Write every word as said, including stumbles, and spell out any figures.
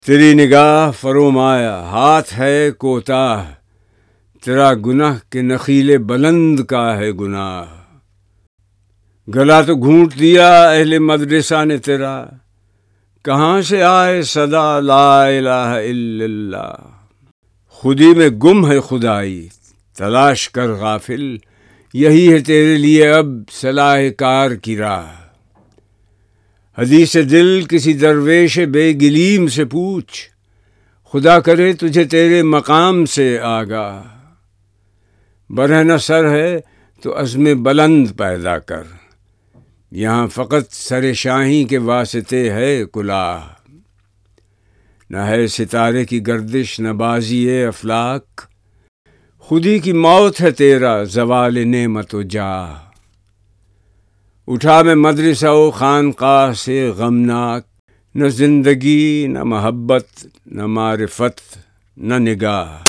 تیری نگاہ فرومایا ہاتھ ہے کوتاہ، تیرا گناہ کے نخیل بلند کا ہے گناہ۔ گلا تو گھونٹ دیا اہل مدرسہ نے تیرا، کہاں سے آئے صدا لا الہ الا اللہ۔ خودی میں گم ہے خدائی تلاش کر غافل، یہی ہے تیرے لیے اب صلاح کار کی راہ۔ حدیث دل کسی درویش بے گلیم سے پوچھ، خدا کرے تجھے تیرے مقام سے آگاہ۔ برہنہ سر ہے تو عزم بلند پیدا کر، یہاں فقط سر شاہی کے واسطے ہے کلاه۔ نہ ہے ستارے کی گردش نہ بازی افلاک، خودی کی موت ہے تیرا زوال نعمت و جاہ۔ اٹھا میں مدرسہ و خانقاہ سے غمناک، نہ زندگی نہ محبت نہ معرفت نہ نگاہ۔